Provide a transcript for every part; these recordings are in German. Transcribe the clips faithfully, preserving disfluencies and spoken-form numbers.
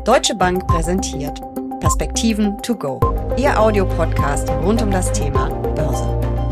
Deutsche Bank präsentiert Perspektiven to go, Ihr Audiopodcast rund um das Thema Börse.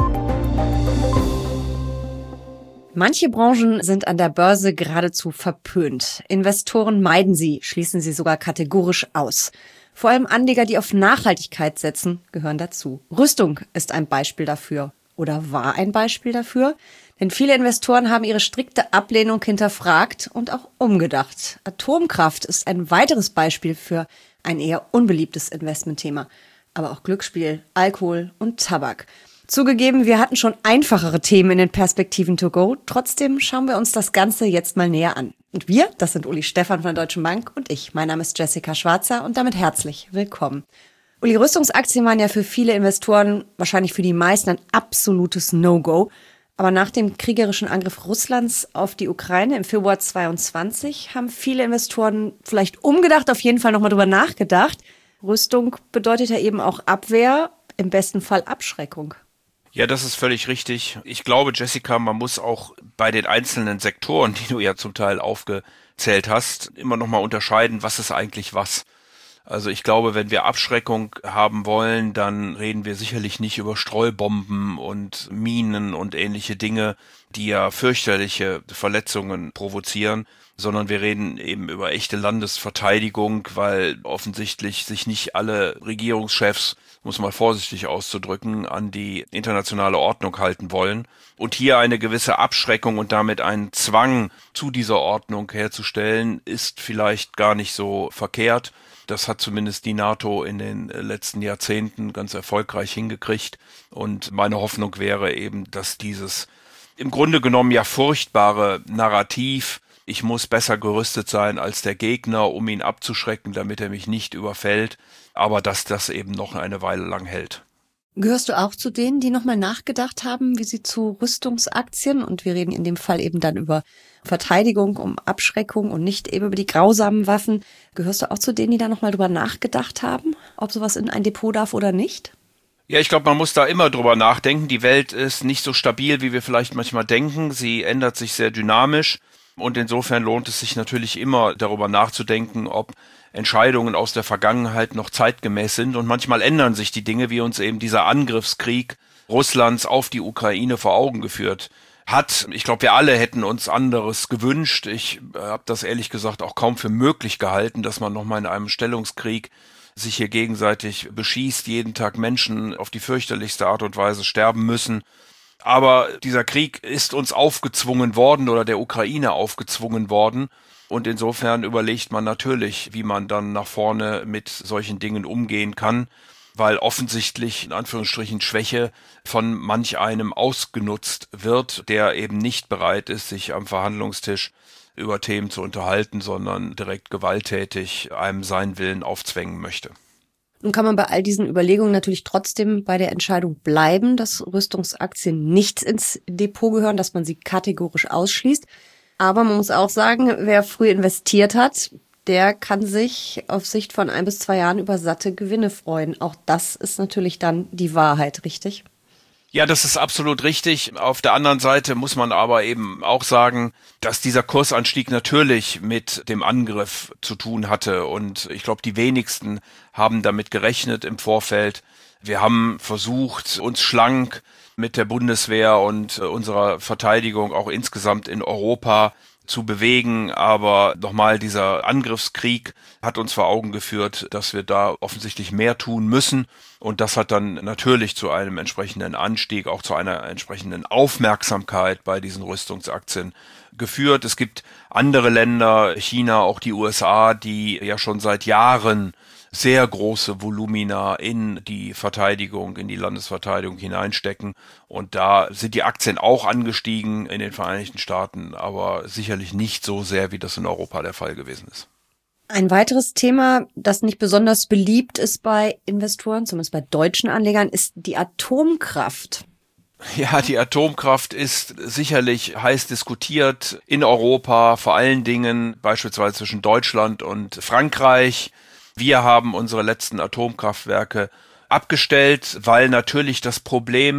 Manche Branchen sind an der Börse geradezu verpönt. Investoren meiden sie, schließen sie sogar kategorisch aus. Vor allem Anleger, die auf Nachhaltigkeit setzen, gehören dazu. Rüstung ist ein Beispiel dafür oder war ein Beispiel dafür. Denn viele Investoren haben ihre strikte Ablehnung hinterfragt und auch umgedacht. Atomkraft ist ein weiteres Beispiel für ein eher unbeliebtes Investmentthema. Aber auch Glücksspiel, Alkohol und Tabak. Zugegeben, wir hatten schon einfachere Themen in den Perspektiven to go. Trotzdem schauen wir uns das Ganze jetzt mal näher an. Und wir, das sind Uli Stephan von der Deutschen Bank und ich. Mein Name ist Jessica Schwarzer und damit herzlich willkommen. Uli, Rüstungsaktien waren ja für viele Investoren, wahrscheinlich für die meisten, ein absolutes No-Go. Aber nach dem kriegerischen Angriff Russlands auf die Ukraine im Februar zweiundzwanzig haben viele Investoren vielleicht umgedacht, auf jeden Fall nochmal drüber nachgedacht. Rüstung bedeutet ja eben auch Abwehr, im besten Fall Abschreckung. Ja, das ist völlig richtig. Ich glaube, Jessica, man muss auch bei den einzelnen Sektoren, die du ja zum Teil aufgezählt hast, immer nochmal unterscheiden, was ist eigentlich was. Also ich glaube, wenn wir Abschreckung haben wollen, dann reden wir sicherlich nicht über Streubomben und Minen und ähnliche Dinge, die ja fürchterliche Verletzungen provozieren, sondern wir reden eben über echte Landesverteidigung, weil offensichtlich sich nicht alle Regierungschefs, muss man vorsichtig auszudrücken, an die internationale Ordnung halten wollen. Und hier eine gewisse Abschreckung und damit einen Zwang zu dieser Ordnung herzustellen, ist vielleicht gar nicht so verkehrt. Das hat zumindest die NATO in den letzten Jahrzehnten ganz erfolgreich hingekriegt. Und meine Hoffnung wäre eben, dass dieses im Grunde genommen ja furchtbare Narrativ, ich muss besser gerüstet sein als der Gegner, um ihn abzuschrecken, damit er mich nicht überfällt, aber dass das eben noch eine Weile lang hält. Gehörst du auch zu denen, die nochmal nachgedacht haben, wie sie zu Rüstungsaktien, und wir reden in dem Fall eben dann über Verteidigung, um Abschreckung und nicht eben über die grausamen Waffen, gehörst du auch zu denen, die da nochmal drüber nachgedacht haben, ob sowas in ein Depot darf oder nicht? Ja, ich glaube, man muss da immer drüber nachdenken. Die Welt ist nicht so stabil, wie wir vielleicht manchmal denken. Sie ändert sich sehr dynamisch und insofern lohnt es sich natürlich immer darüber nachzudenken, ob Entscheidungen aus der Vergangenheit noch zeitgemäß sind, und manchmal ändern sich die Dinge, wie uns eben dieser Angriffskrieg Russlands auf die Ukraine vor Augen geführt hat. Ich glaube, wir alle hätten uns anderes gewünscht. Ich habe das ehrlich gesagt auch kaum für möglich gehalten, dass man nochmal in einem Stellungskrieg sich hier gegenseitig beschießt, jeden Tag Menschen auf die fürchterlichste Art und Weise sterben müssen. Aber dieser Krieg ist uns aufgezwungen worden oder der Ukraine aufgezwungen worden. Und insofern überlegt man natürlich, wie man dann nach vorne mit solchen Dingen umgehen kann, weil offensichtlich in Anführungsstrichen Schwäche von manch einem ausgenutzt wird, der eben nicht bereit ist, sich am Verhandlungstisch über Themen zu unterhalten, sondern direkt gewalttätig einem seinen Willen aufzwängen möchte. Nun kann man bei all diesen Überlegungen natürlich trotzdem bei der Entscheidung bleiben, dass Rüstungsaktien nicht ins Depot gehören, dass man sie kategorisch ausschließt. Aber man muss auch sagen, wer früh investiert hat, der kann sich auf Sicht von ein bis zwei Jahren über satte Gewinne freuen. Auch das ist natürlich dann die Wahrheit, richtig? Ja, das ist absolut richtig. Auf der anderen Seite muss man aber eben auch sagen, dass dieser Kursanstieg natürlich mit dem Angriff zu tun hatte. Und ich glaube, die wenigsten haben damit gerechnet im Vorfeld. Wir haben versucht, uns schlank mit der Bundeswehr und unserer Verteidigung auch insgesamt in Europa zu bewegen, aber nochmal, dieser Angriffskrieg hat uns vor Augen geführt, dass wir da offensichtlich mehr tun müssen, und das hat dann natürlich zu einem entsprechenden Anstieg, auch zu einer entsprechenden Aufmerksamkeit bei diesen Rüstungsaktien geführt. Es gibt andere Länder, China, auch die U S A, die ja schon seit Jahren sehr große Volumina in die Verteidigung, in die Landesverteidigung hineinstecken. Und da sind die Aktien auch angestiegen in den Vereinigten Staaten, aber sicherlich nicht so sehr, wie das in Europa der Fall gewesen ist. Ein weiteres Thema, das nicht besonders beliebt ist bei Investoren, zumindest bei deutschen Anlegern, ist die Atomkraft. Ja, die Atomkraft ist sicherlich heiß diskutiert in Europa, vor allen Dingen beispielsweise zwischen Deutschland und Frankreich. Wir haben unsere letzten Atomkraftwerke abgestellt, weil natürlich das Problem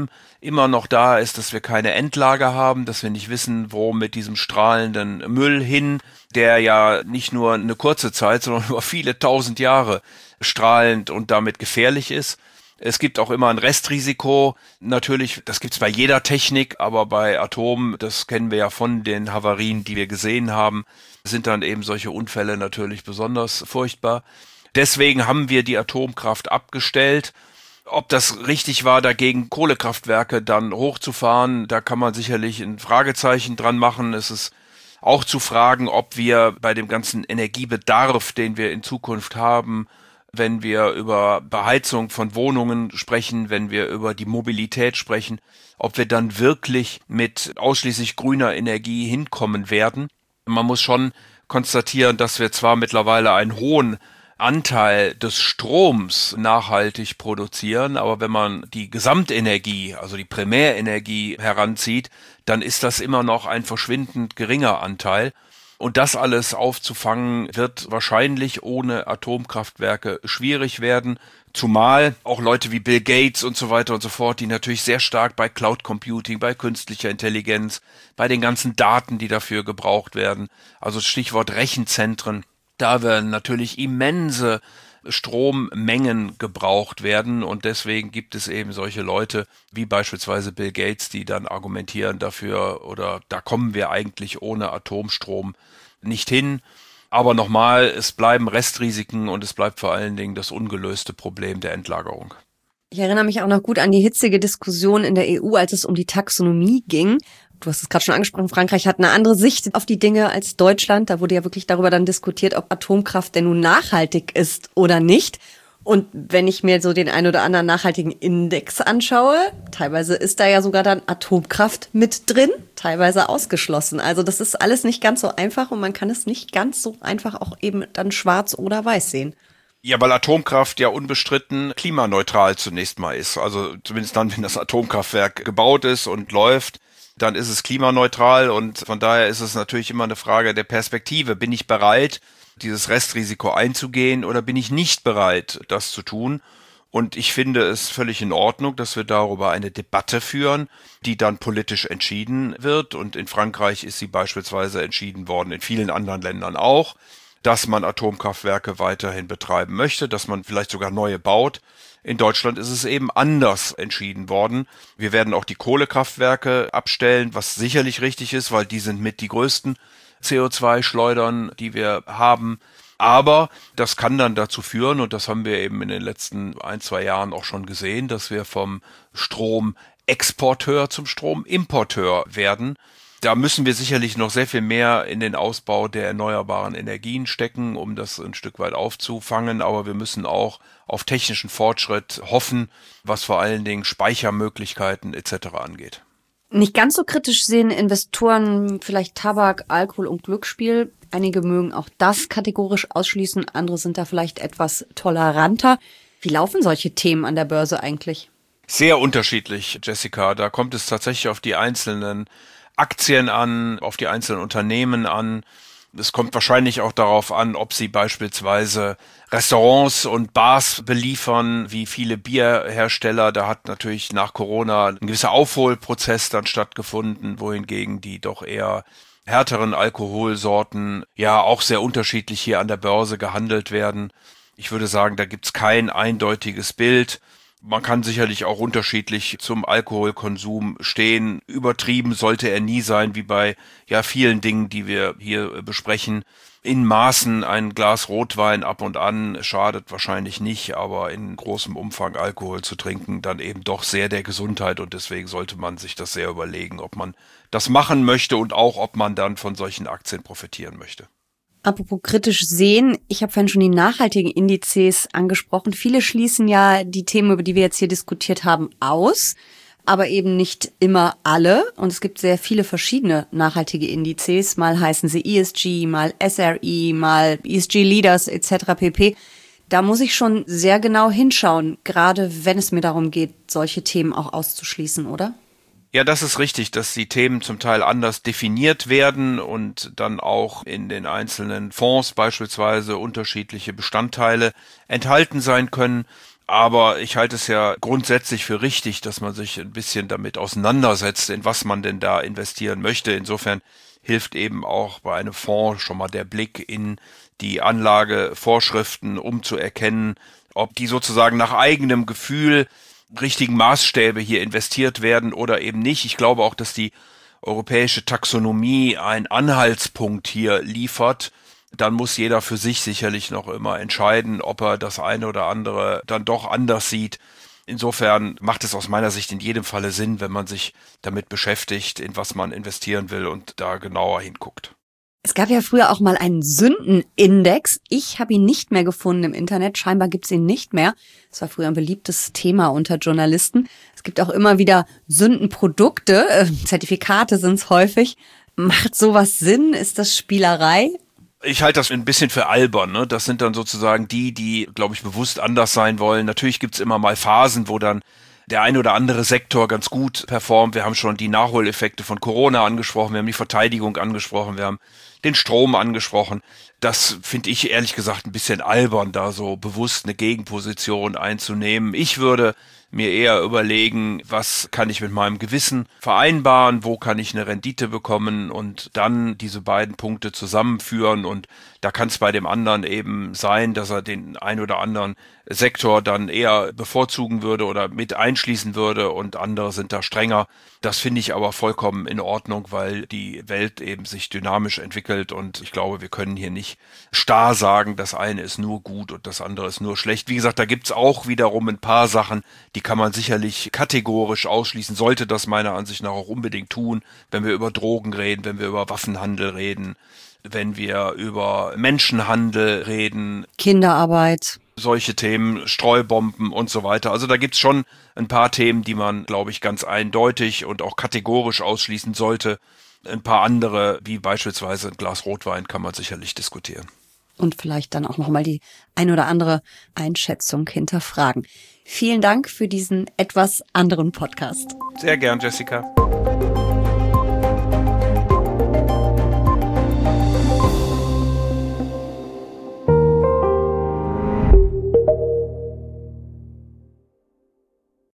immer noch da ist, dass wir keine Endlager haben, dass wir nicht wissen, wo mit diesem strahlenden Müll hin, der ja nicht nur eine kurze Zeit, sondern über viele tausend Jahre strahlend und damit gefährlich ist. Es gibt auch immer ein Restrisiko. Natürlich, das gibt's bei jeder Technik, aber bei Atom, das kennen wir ja von den Havarien, die wir gesehen haben, sind dann eben solche Unfälle natürlich besonders furchtbar. Deswegen haben wir die Atomkraft abgestellt. Ob das richtig war, dagegen Kohlekraftwerke dann hochzufahren, da kann man sicherlich ein Fragezeichen dran machen. Es ist auch zu fragen, ob wir bei dem ganzen Energiebedarf, den wir in Zukunft haben, wenn wir über Beheizung von Wohnungen sprechen, wenn wir über die Mobilität sprechen, ob wir dann wirklich mit ausschließlich grüner Energie hinkommen werden. Man muss schon konstatieren, dass wir zwar mittlerweile einen hohen Anteil des Stroms nachhaltig produzieren, aber wenn man die Gesamtenergie, also die Primärenergie heranzieht, dann ist das immer noch ein verschwindend geringer Anteil. Und das alles aufzufangen, wird wahrscheinlich ohne Atomkraftwerke schwierig werden, zumal auch Leute wie Bill Gates und so weiter und so fort, die natürlich sehr stark bei Cloud Computing, bei künstlicher Intelligenz, bei den ganzen Daten, die dafür gebraucht werden, also Stichwort Rechenzentren, da werden natürlich immense Strommengen gebraucht werden und deswegen gibt es eben solche Leute wie beispielsweise Bill Gates, die dann argumentieren dafür oder da kommen wir eigentlich ohne Atomstrom nicht hin. Aber nochmal, es bleiben Restrisiken und es bleibt vor allen Dingen das ungelöste Problem der Endlagerung. Ich erinnere mich auch noch gut an die hitzige Diskussion in der E U, als es um die Taxonomie ging. Du hast es gerade schon angesprochen, Frankreich hat eine andere Sicht auf die Dinge als Deutschland. Da wurde ja wirklich darüber dann diskutiert, ob Atomkraft denn nun nachhaltig ist oder nicht. Und wenn ich mir so den ein oder anderen nachhaltigen Index anschaue, teilweise ist da ja sogar dann Atomkraft mit drin, teilweise ausgeschlossen. Also das ist alles nicht ganz so einfach und man kann es nicht ganz so einfach auch eben dann schwarz oder weiß sehen. Ja, weil Atomkraft ja unbestritten klimaneutral zunächst mal ist. Also zumindest dann, wenn das Atomkraftwerk gebaut ist und läuft, dann ist es klimaneutral und von daher ist es natürlich immer eine Frage der Perspektive. Bin ich bereit, dieses Restrisiko einzugehen oder bin ich nicht bereit, das zu tun? Und ich finde es völlig in Ordnung, dass wir darüber eine Debatte führen, die dann politisch entschieden wird. Und in Frankreich ist sie beispielsweise entschieden worden, in vielen anderen Ländern auch, dass man Atomkraftwerke weiterhin betreiben möchte, dass man vielleicht sogar neue baut. In Deutschland ist es eben anders entschieden worden. Wir werden auch die Kohlekraftwerke abstellen, was sicherlich richtig ist, weil die sind mit die größten C O zwei Schleudern, die wir haben. Aber das kann dann dazu führen, und das haben wir eben in den letzten ein, zwei Jahren auch schon gesehen, dass wir vom Stromexporteur zum Stromimporteur werden. Da müssen wir sicherlich noch sehr viel mehr in den Ausbau der erneuerbaren Energien stecken, um das ein Stück weit aufzufangen. Aber wir müssen auch auf technischen Fortschritt hoffen, was vor allen Dingen Speichermöglichkeiten et cetera angeht. Nicht ganz so kritisch sehen Investoren vielleicht Tabak, Alkohol und Glücksspiel. Einige mögen auch das kategorisch ausschließen, andere sind da vielleicht etwas toleranter. Wie laufen solche Themen an der Börse eigentlich? Sehr unterschiedlich, Jessica. Da kommt es tatsächlich auf die einzelnen Aktien an, auf die einzelnen Unternehmen an. Es kommt wahrscheinlich auch darauf an, ob sie beispielsweise Restaurants und Bars beliefern, wie viele Bierhersteller. Da hat natürlich nach Corona ein gewisser Aufholprozess dann stattgefunden, wohingegen die doch eher härteren Alkoholsorten ja auch sehr unterschiedlich hier an der Börse gehandelt werden. Ich würde sagen, da gibt's kein eindeutiges Bild. Man kann sicherlich auch unterschiedlich zum Alkoholkonsum stehen. Übertrieben sollte er nie sein, wie bei ja vielen Dingen, die wir hier besprechen. In Maßen ein Glas Rotwein ab und an schadet wahrscheinlich nicht, aber in großem Umfang Alkohol zu trinken dann eben doch sehr der Gesundheit und deswegen sollte man sich das sehr überlegen, ob man das machen möchte und auch, ob man dann von solchen Aktien profitieren möchte. Apropos kritisch sehen, ich habe vorhin schon die nachhaltigen Indizes angesprochen. Viele schließen ja die Themen, über die wir jetzt hier diskutiert haben, aus, aber eben nicht immer alle. Und es gibt sehr viele verschiedene nachhaltige Indizes. Mal heißen sie E S G, mal S R I, mal E S G Leaders et cetera pp. Da muss ich schon sehr genau hinschauen, gerade wenn es mir darum geht, solche Themen auch auszuschließen, oder? Ja, das ist richtig, dass die Themen zum Teil anders definiert werden und dann auch in den einzelnen Fonds beispielsweise unterschiedliche Bestandteile enthalten sein können. Aber ich halte es ja grundsätzlich für richtig, dass man sich ein bisschen damit auseinandersetzt, in was man denn da investieren möchte. Insofern hilft eben auch bei einem Fonds schon mal der Blick in die Anlagevorschriften, um zu erkennen, ob die sozusagen nach eigenem Gefühl richtigen Maßstäbe hier investiert werden oder eben nicht. Ich glaube auch, dass die europäische Taxonomie einen Anhaltspunkt hier liefert. Dann muss jeder für sich sicherlich noch immer entscheiden, ob er das eine oder andere dann doch anders sieht. Insofern macht es aus meiner Sicht in jedem Falle Sinn, wenn man sich damit beschäftigt, in was man investieren will und da genauer hinguckt. Es gab ja früher auch mal einen Sündenindex. Ich habe ihn nicht mehr gefunden im Internet. Scheinbar gibt es ihn nicht mehr. Das war früher ein beliebtes Thema unter Journalisten. Es gibt auch immer wieder Sündenprodukte. Äh, Zertifikate sind es häufig. Macht sowas Sinn? Ist das Spielerei? Ich halte das ein bisschen für albern, ne? Das sind dann sozusagen die, die, glaube ich, bewusst anders sein wollen. Natürlich gibt's immer mal Phasen, wo dann der ein oder andere Sektor ganz gut performt. Wir haben schon die Nachholeffekte von Corona angesprochen, wir haben die Verteidigung angesprochen, wir haben den Strom angesprochen. Das finde ich ehrlich gesagt ein bisschen albern, da so bewusst eine Gegenposition einzunehmen. Ich würde mir eher überlegen, was kann ich mit meinem Gewissen vereinbaren, wo kann ich eine Rendite bekommen und dann diese beiden Punkte zusammenführen. Und da kann es bei dem anderen eben sein, dass er den ein oder anderen Sektor dann eher bevorzugen würde oder mit einschließen würde und andere sind da strenger. Das finde ich aber vollkommen in Ordnung, weil die Welt eben sich dynamisch entwickelt und ich glaube, wir können hier nicht starr sagen, das eine ist nur gut und das andere ist nur schlecht. Wie gesagt, da gibt's auch wiederum ein paar Sachen, die kann man sicherlich kategorisch ausschließen, sollte das meiner Ansicht nach auch unbedingt tun, wenn wir über Drogen reden, wenn wir über Waffenhandel reden, wenn wir über Menschenhandel reden. Kinderarbeit. Solche Themen, Streubomben und so weiter. Also da gibt's schon ein paar Themen, die man, glaube ich, ganz eindeutig und auch kategorisch ausschließen sollte. Ein paar andere, wie beispielsweise ein Glas Rotwein, kann man sicherlich diskutieren. Und vielleicht dann auch nochmal die ein oder andere Einschätzung hinterfragen. Vielen Dank für diesen etwas anderen Podcast. Sehr gern, Jessica.